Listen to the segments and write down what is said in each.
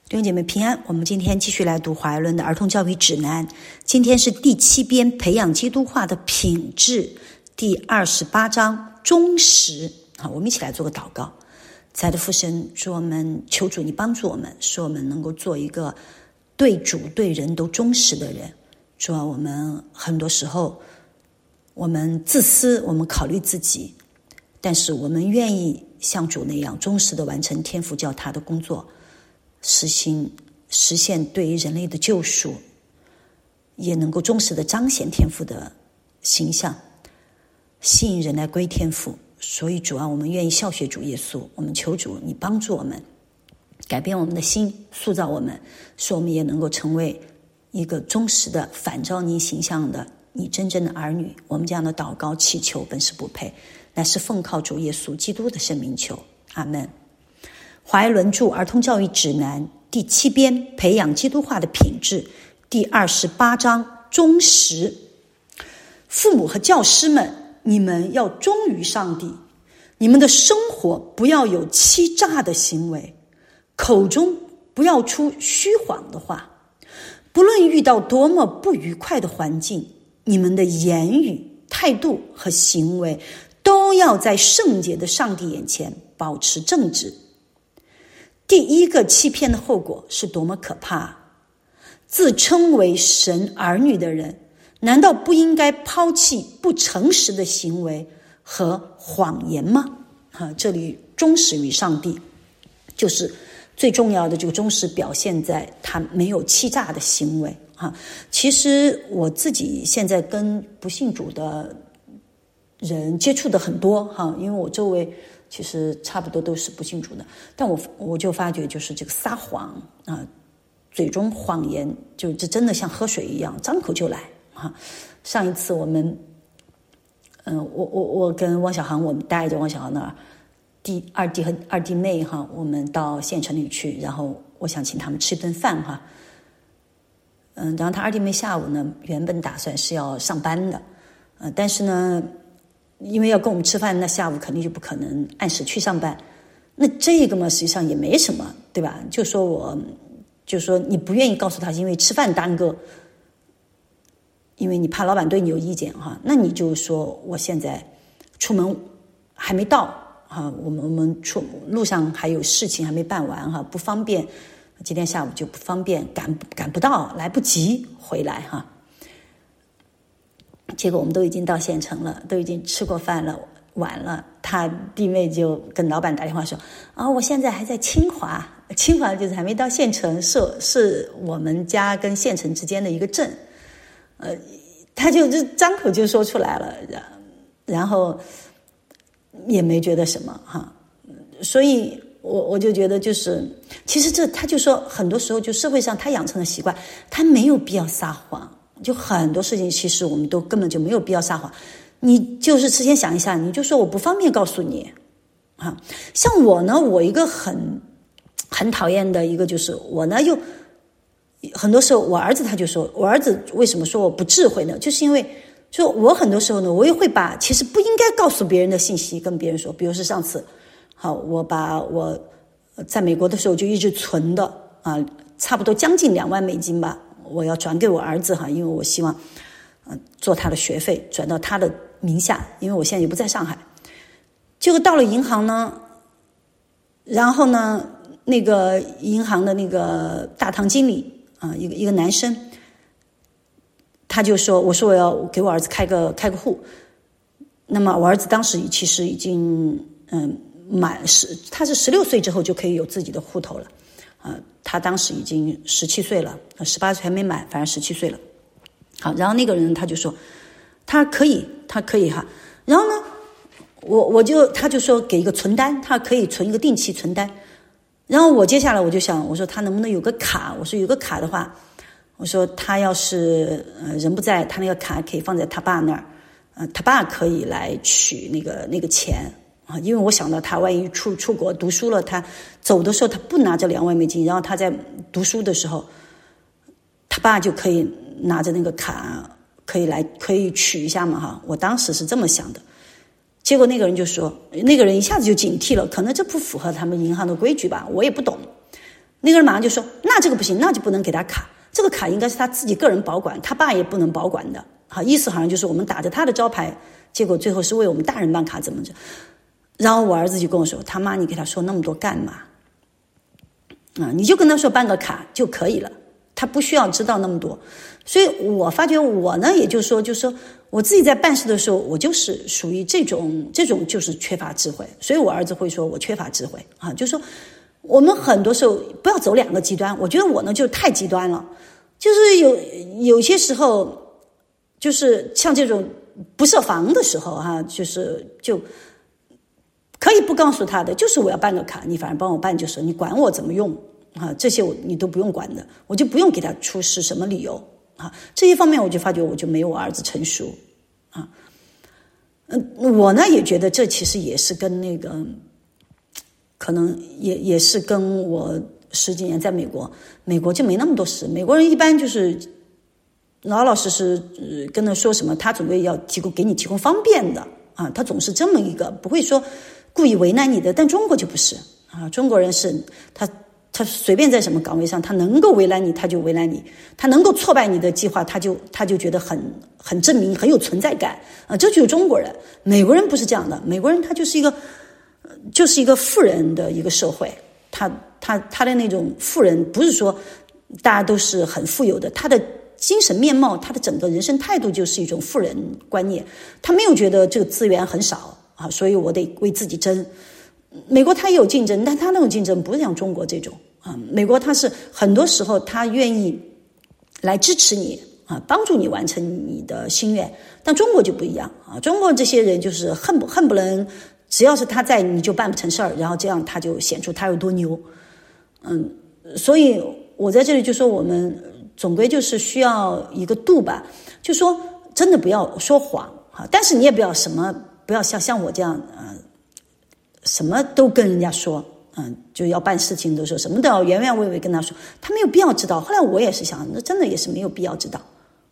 弟兄姐妹平安，我们今天继续来读华爱伦的儿童教育指南，今天是第7编培养基督化的品质，第28章忠实。好，我们一起来做个祷告。亲爱的父神，主我们求主你帮助我们，使我们能够做一个对主对人都忠实的人。主啊，我们很多时候我们自私，我们考虑自己，但是我们愿意像主那样忠实的完成天父叫他的工作，实现对于人类的救赎，也能够忠实的彰显天父的形象，吸引人来归天父。所以主啊，我们愿意效学主耶稣，我们求主你帮助我们，改变我们的心，塑造我们，使我们也能够成为一个忠实的反照你形象的你真正的儿女。我们这样的祷告祈求本是不配，乃是奉靠主耶稣基督的圣名求，阿们。华爱伦著儿童教育指南第7编培养基督化的品质，第28章忠实。父母和教师们，你们要忠于上帝，你们的生活不要有欺诈的行为，口中不要出虚谎的话，不论遇到多么不愉快的环境，你们的言语、态度和行为都要在圣洁的上帝眼前保持正直。第一个欺骗的后果是多么可怕！自称为神儿女的人，难道不应该抛弃不诚实的行为和谎言吗？这里忠实于上帝，就是最重要的这个忠实表现在他没有欺诈的行为。其实我自己现在跟不信主的人接触的很多，因为我周围其实差不多都是不信主的，但我就发觉就是这个撒谎嘴中谎言，就这真的像喝水一样，张口就来。上一次我们我跟汪小航，我们带着汪小航那儿二弟和二弟妹我们到县城里去，然后我想请他们吃一顿饭然后他二弟妹下午呢原本打算是要上班的，但是呢因为要跟我们吃饭，那下午肯定就不可能按时去上班。那这个嘛实际上也没什么，对吧？就说你不愿意告诉他因为吃饭耽搁，因为你怕老板对你有意见那你就说我现在出门还没到我们路上还有事情还没办完不方便，今天下午就不方便，赶不到，来不及回来结果我们都已经到县城了，都已经吃过饭了，晚了，他弟妹就跟老板打电话说我现在还在清华就是还没到县城，是我们家跟县城之间的一个镇，他就张口就说出来了，然后也没觉得什么所以我就觉得就是其实他就说很多时候就社会上他养成的习惯，他没有必要撒谎，就很多事情其实我们都根本就没有必要撒谎，你就是事先想一下，你就说我不方便告诉你像我呢，我一个很讨厌的一个就是我呢又很多时候我儿子他就说，我儿子为什么说我不智慧呢？就是因为就我很多时候呢我也会把其实不应该告诉别人的信息跟别人说，比如是上次我把我在美国的时候就一直存的差不多将近2万美金吧，我要转给我儿子因为我希望做他的学费，转到他的名下，因为我现在也不在上海。结果到了银行呢，然后呢那个银行的那个大堂经理一个男生，他就说，我说我要给我儿子开个户，那么我儿子当时其实已经他是16岁之后就可以有自己的户头了他当时已经17岁了，18岁还没满，反正17岁了。好，然后那个人他就说他可以然后呢他就说给一个存单，他可以存一个定期存单。然后接下来我就想，我说他能不能有个卡，我说有个卡的话，我说他要是人不在，他那个卡可以放在他爸那儿他爸可以来取那个钱因为我想到他万一出国读书了，他走的时候他不拿着2万美金，然后他在读书的时候他爸就可以拿着那个卡可以取一下嘛我当时是这么想的。结果那个人就说，那个人一下子就警惕了，可能这不符合他们银行的规矩吧，我也不懂。 那个人马上就说，那这个不行，那就不能给他卡，这个卡应该是他自己个人保管，他爸也不能保管的。好，意思好像就是我们打着他的招牌，结果最后是为我们大人办卡怎么着。然后我儿子就跟我说，他妈你给他说那么多干嘛？你就跟他说办个卡就可以了，他不需要知道那么多。所以我发觉我呢，也就是说我自己在办事的时候，我就是属于这种就是缺乏智慧。所以我儿子会说我缺乏智慧啊，就是说我们很多时候不要走两个极端。我觉得我呢就太极端了，就是有些时候就是像这种不设防的时候就可以不告诉他的，就是我要办个卡，你反正帮我办就是，你管我怎么用这些你都不用管的，我就不用给他出示什么理由这一方面我就发觉我就没有我儿子成熟我呢也觉得这其实也是跟那个可能也是跟我10几年在美国就没那么多事，美国人一般就是老老实实跟他说什么，他总归要给你提供方便的他总是这么一个，不会说故意为难你的。但中国就不是中国人是他随便在什么岗位上，他能够为难你他就为难你，他能够挫败你的计划他就觉得很证明很有存在感这就是中国人。美国人不是这样的，美国人他就是一个富人的一个社会，他的那种富人不是说大家都是很富有的，他的精神面貌，他的整个人生态度就是一种富人观念，他没有觉得这个资源很少所以我得为自己争。美国他也有竞争，但他那种竞争不是像中国这种美国他是很多时候他愿意来支持你帮助你完成你的心愿，但中国就不一样中国这些人就是恨不能只要是他在你就办不成事儿，然后这样他就显出他有多牛所以我在这里就说我们总归就是需要一个度吧，就说真的不要说谎但是你也不要像我这样什么都跟人家说就要办事情的时候什么都要原原味味跟他说，他没有必要知道。后来我也是想，那真的也是没有必要知道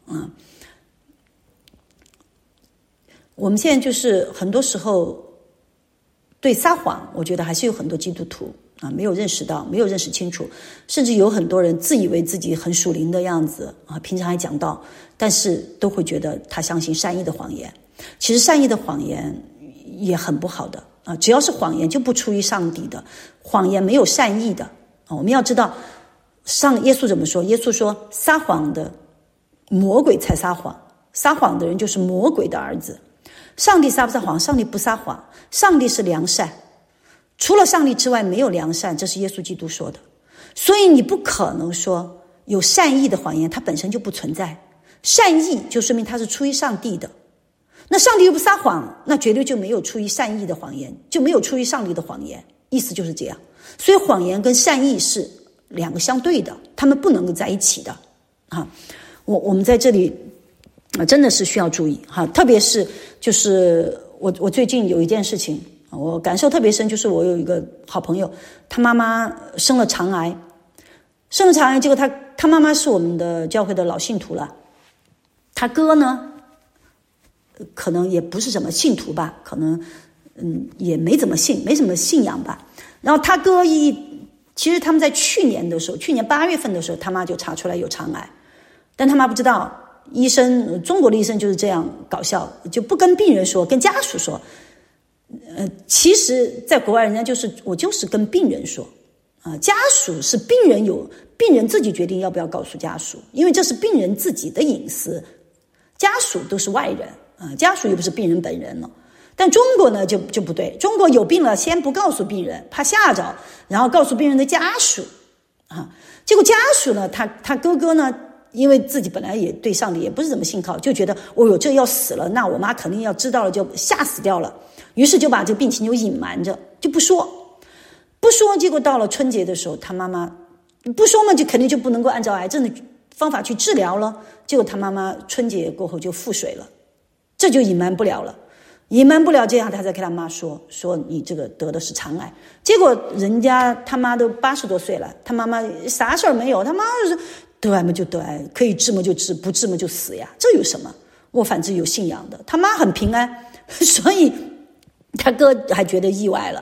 我们现在就是很多时候对撒谎，我觉得还是有很多基督徒没有认识到，没有认识清楚，甚至有很多人自以为自己很属灵的样子平常还讲道，但是都会觉得他相信善意的谎言。其实善意的谎言也很不好的只要是谎言就不出于上帝的，谎言没有善意的我们要知道耶稣怎么说，耶稣说撒谎的魔鬼才撒谎，撒谎的人就是魔鬼的儿子。上帝撒不撒谎？上帝不撒谎，上帝是良善，除了上帝之外没有良善，这是耶稣基督说的。所以你不可能说有善意的谎言，它本身就不存在。善意就说明它是出于上帝的，那上帝又不撒谎，那绝对就没有出于善意的谎言，就没有出于上帝的谎言，意思就是这样。所以谎言跟善意是两个相对的，他们不能够在一起的我们在这里真的是需要注意特别是就是我最近有一件事情我感受特别深，就是我有一个好朋友，他妈妈生了肠癌，结果他妈妈是我们的教会的老信徒了，他哥呢可能也不是什么信徒吧，可能也没什么信仰吧。然后他哥其实他们在去年8月份的时候，他妈就查出来有肠癌，但他妈不知道，中国的医生就是这样搞笑，就不跟病人说，跟家属说。其实在国外人家我就是跟病人说家属是病人自己决定要不要告诉家属，因为这是病人自己的隐私，家属都是外人家属又不是病人本人了。但中国呢就不对，中国有病了先不告诉病人，怕吓着，然后告诉病人的家属结果家属呢他哥哥呢，因为自己本来也对上帝也不是怎么信靠，就觉得这要死了，那我妈肯定要知道了就吓死掉了，于是就把这个病情就隐瞒着，就不说，结果到了春节的时候，他妈妈不说嘛，就肯定就不能够按照癌症的方法去治疗了，结果他妈妈春节过后就腹水了，这就隐瞒不了，这样他才跟他妈说你这个得的是肠癌。结果人家他妈都80多岁了，他妈妈啥事儿没有，他妈就是得癌嘛就得癌，可以治嘛就治，不治嘛就死呀，这有什么？我反正有信仰的，他妈很平安，所以他哥还觉得意外了。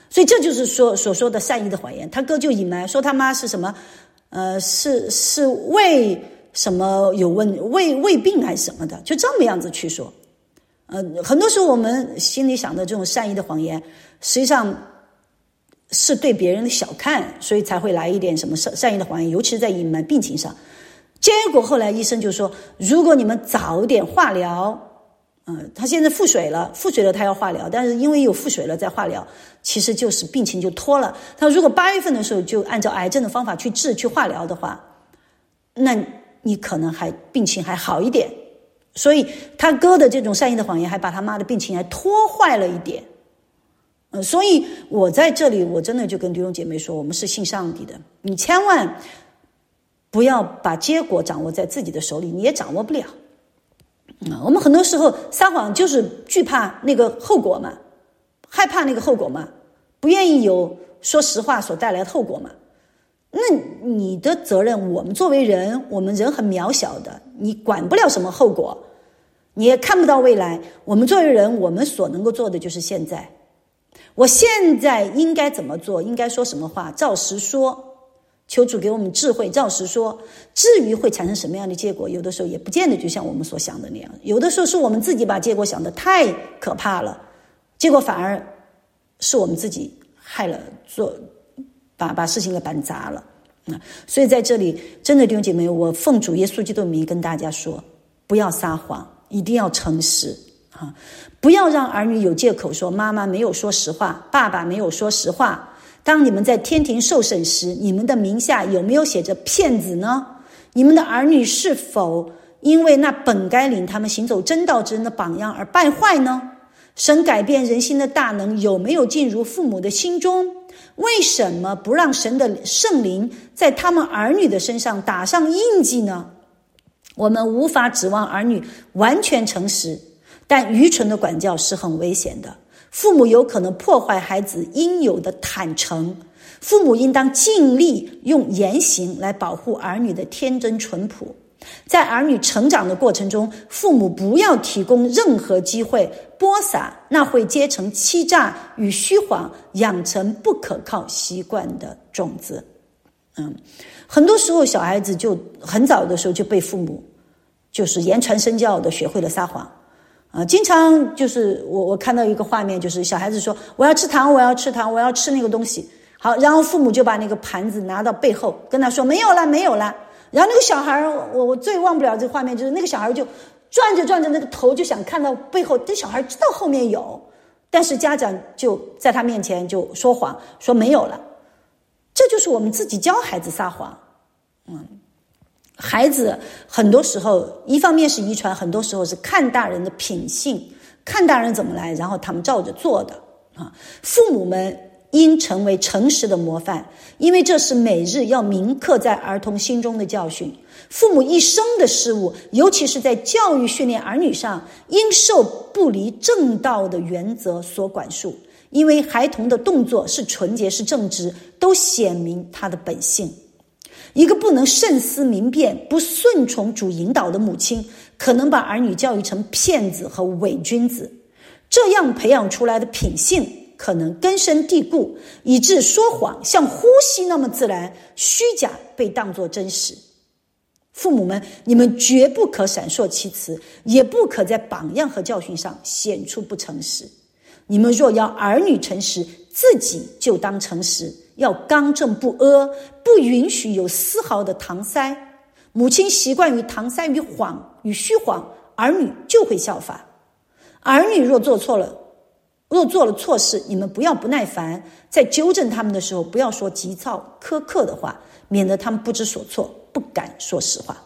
所以这就是所说的善意的谎言。他哥就隐瞒说他妈是什么，是胃什么有胃病还是什么的，就这么样子去说。很多时候我们心里想的这种善意的谎言，实际上是对别人的小看，所以才会来一点什么善意的谎言，尤其是在隐瞒病情上。结果后来医生就说，如果你们早点化疗，他现在腹水了他要化疗，但是因为有腹水了再化疗，其实就是病情就拖了。他如果8月份的时候就按照癌症的方法去治去化疗的话，那你可能病情还好一点。所以他哥的这种善意的谎言还把他妈的病情还拖坏了一点。所以我在这里我真的就跟弟兄姐妹说，我们是信上帝的，你千万不要把结果掌握在自己的手里，你也掌握不了。我们很多时候撒谎就是惧怕那个后果嘛，害怕那个后果嘛，不愿意有说实话所带来的后果嘛。那你的责任，我们作为人，我们人很渺小的，你管不了什么后果，你也看不到未来。我们作为人，我们所能够做的就是现在。我现在应该怎么做，应该说什么话，照实说。求主给我们智慧，照实说。至于会产生什么样的结果，有的时候也不见得就像我们所想的那样，有的时候是我们自己把结果想得太可怕了，结果反而是我们自己害了，把事情给办砸了。所以在这里真的弟兄姐妹，我奉主耶稣基督的名跟大家说，不要撒谎，一定要诚实啊！不要让儿女有借口说妈妈没有说实话，爸爸没有说实话。当你们在天庭受审时，你们的名下有没有写着骗子呢？你们的儿女是否因为那本该领他们行走真道之人的榜样而败坏呢？神改变人心的大能有没有进入父母的心中？为什么不让神的圣灵在他们儿女的身上打上印记呢？我们无法指望儿女完全诚实，但愚蠢的管教是很危险的。父母有可能破坏孩子应有的坦诚，父母应当尽力用言行来保护儿女的天真淳朴。在儿女成长的过程中，父母不要提供任何机会播撒那会结成欺诈与虚谎，养成不可靠习惯的种子。很多时候小孩子就很早的时候就被父母就是言传身教的学会了撒谎。经常就是我看到一个画面，就是小孩子说我要吃糖，我要吃糖，我要吃那个东西。好，然后父母就把那个盘子拿到背后跟他说没有了没有了。然后那个小孩，我最忘不了这个画面，就是那个小孩就转着转着那个头就想看到背后，这小孩知道后面有，但是家长就在他面前就说谎，说没有了。这就是我们自己教孩子撒谎。孩子很多时候一方面是遗传，很多时候是看大人的品性，看大人怎么来，然后他们照着做的。父母们应成为诚实的模范，因为这是每日要铭刻在儿童心中的教训。父母一生的事务，尤其是在教育训练儿女上，应受不离正道的原则所管束，因为孩童的动作是纯洁是正直，都显明他的本性。一个不能慎思明辨，不顺从主引导的母亲，可能把儿女教育成骗子和伪君子。这样培养出来的品性可能根深蒂固，以致说谎像呼吸那么自然，虚假被当作真实。父母们，你们绝不可闪烁其词，也不可在榜样和教训上显出不诚实。你们若要儿女诚实，自己就当诚实，要刚正不阿，不允许有丝毫的搪塞。母亲习惯于搪塞与谎与虚谎，儿女就会效法。儿女若做了错事，你们不要不耐烦，在纠正他们的时候，不要说急躁苛刻的话，免得他们不知所措，不敢说实话。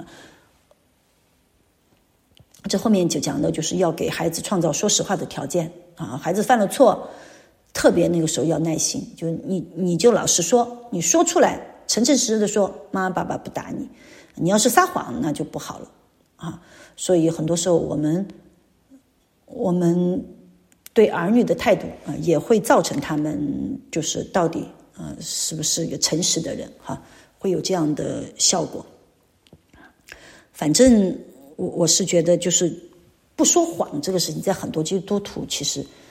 这后面就讲的就是要给孩子创造说实话的条件啊。孩子犯了错，特别那个时候要耐心，就你就老实说，你说出来，诚诚实实的说，妈妈爸爸不打你。你要是撒谎，那就不好了啊。所以很多时候我们对儿女的态度也会造成他们就是到底是不是一个诚实的人会有这样的效果。反正我是觉得就是不说谎这个事情，在很多基督徒其实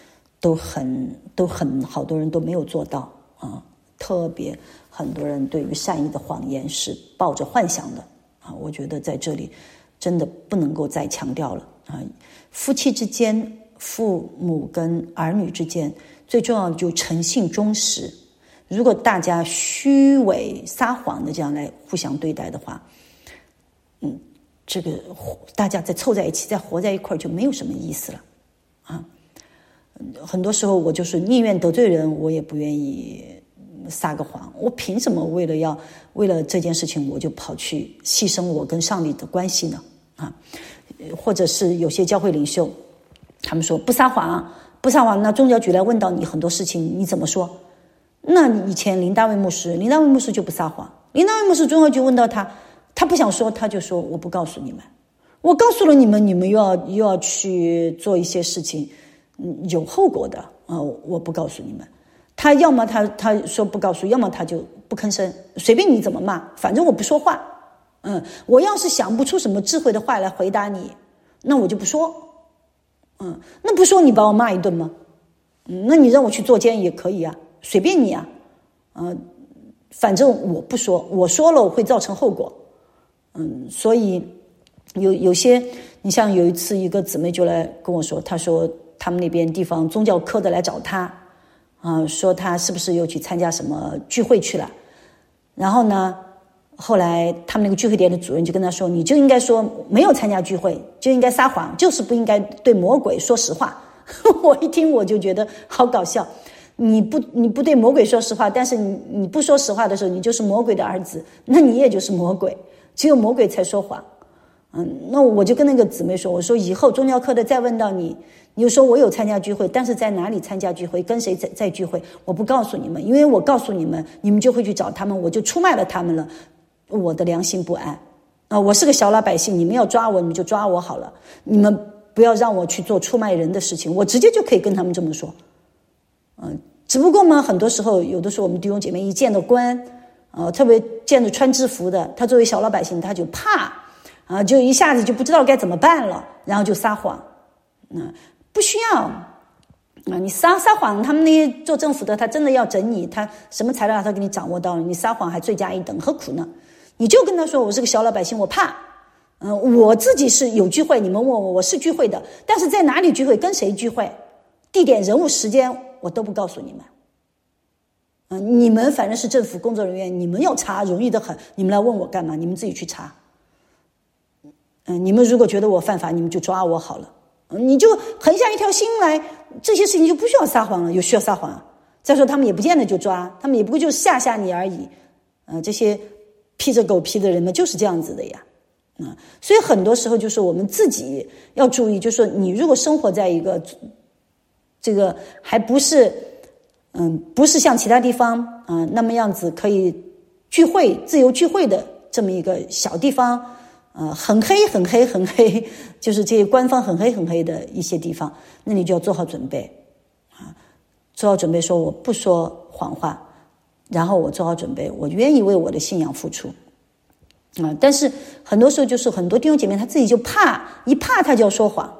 都很好多人都没有做到啊，特别很多人对于善意的谎言是抱着幻想的啊。我觉得在这里真的不能够再强调了啊。夫妻之间、父母跟儿女之间，最重要的就诚信忠实。如果大家虚伪撒谎的这样来互相对待的话，这个大家再凑在一起，再活在一块就没有什么意思了啊。很多时候我就是宁愿得罪人，我也不愿意撒个谎。我凭什么为了这件事情我就跑去牺牲我跟上帝的关系呢？啊，或者是有些教会领袖他们说不撒谎，那宗教局来问到你很多事情你怎么说？那你以前林大卫牧师就不撒谎，林大卫牧师宗教局问到他不想说，他就说我不告诉你们，我告诉了你们，你们又要去做一些事情，有后果的啊！我不告诉你们。他要么他说不告诉，要么他就不吭声，随便你怎么骂，反正我不说话。我要是想不出什么智慧的话来回答你，那我就不说。那不说你把我骂一顿吗？那你让我去坐监也可以啊，随便你啊。反正我不说，我说了会造成后果。所以有些，你像有一次一个姊妹就来跟我说，她说他们那边地方宗教科的来找她说她是不是又去参加什么聚会去了。然后呢，后来他们那个聚会点的主任就跟她说，你就应该说没有参加聚会，就应该撒谎，就是不应该对魔鬼说实话。我一听我就觉得好搞笑，你不对魔鬼说实话，但是你不说实话的时候，你就是魔鬼的儿子，那你也就是魔鬼，只有魔鬼才说谎。那我就跟那个姊妹说，我说以后宗教课的再问到你就说我有参加聚会，但是在哪里参加聚会，跟谁在聚会，我不告诉你们，因为我告诉你们，你们就会去找他们，我就出卖了他们了，我的良心不安我是个小老百姓，你们要抓我，你们就抓我好了，你们不要让我去做出卖人的事情，我直接就可以跟他们这么说。只不过嘛，很多时候有的时候我们弟兄姐妹一见到官特别见着穿制服的，他作为小老百姓他就怕就一下子就不知道该怎么办了，然后就撒谎。不需要你撒谎，他们那些做政府的他真的要整你，他什么材料他给你掌握到了，你撒谎还罪加一等，何苦呢？你就跟他说我是个小老百姓，我怕我自己是有聚会，你们问我是聚会的，但是在哪里聚会，跟谁聚会，地点人物时间我都不告诉你们你们反正是政府工作人员，你们要查容易得很，你们来问我干嘛？你们自己去查。你们如果觉得我犯法，你们就抓我好了。你就横下一条心来，这些事情就不需要撒谎了，有需要撒谎啊？再说他们也不见得就抓，他们也不过就是吓你而已。这些披着狗皮的人们就是这样子的呀。所以很多时候就是我们自己要注意，就是说你如果生活在一个这个还不是像其他地方那么样子可以聚会自由聚会的这么一个小地方很黑，就是这些官方很黑的一些地方，那你就要做好准备做好准备，说我不说谎话，然后我做好准备，我愿意为我的信仰付出但是很多时候就是很多弟兄姐妹他自己就怕，一怕他就要说谎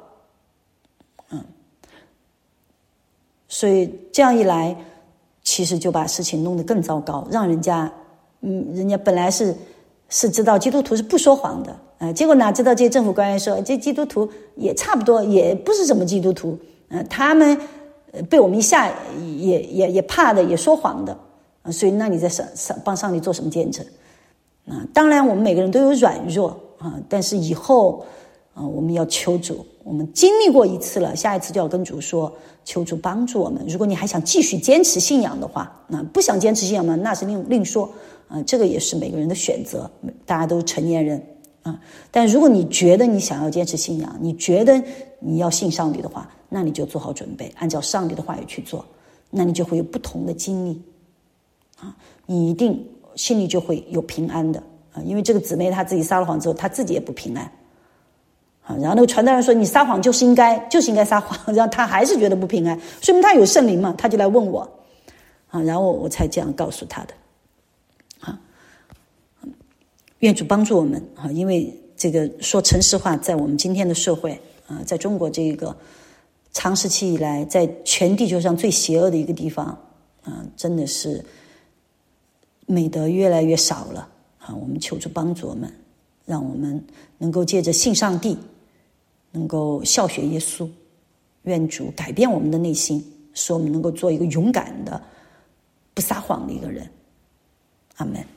所以这样一来其实就把事情弄得更糟糕，让人家本来是知道基督徒是不说谎的结果哪知道这些政府官员说这基督徒也差不多也不是什么基督徒他们被我们一下也怕的，也说谎的所以那你在帮上帝做什么见证当然我们每个人都有软弱但是以后我们要求主，我们经历过一次了，下一次就要跟主说，求主帮助我们。如果你还想继续坚持信仰的话不想坚持信仰嘛，那是另说这个也是每个人的选择，大家都是成年人但如果你觉得你想要坚持信仰，你觉得你要信上帝的话，那你就做好准备，按照上帝的话语去做，那你就会有不同的经历你一定心里就会有平安的因为这个姊妹她自己撒了谎之后，她自己也不平安然后那个传道人说你撒谎就是应该撒谎，然后他还是觉得不平安，说明他有圣灵嘛，他就来问我然后我才这样告诉他的愿主帮助我们因为这个说诚实话在我们今天的社会在中国这长时期以来在全地球上最邪恶的一个地方真的是美德越来越少了我们求主帮助我们，让我们能够借着信上帝，能够效学耶稣。愿主改变我们的内心，使我们能够做一个勇敢的不撒谎的一个人。阿们。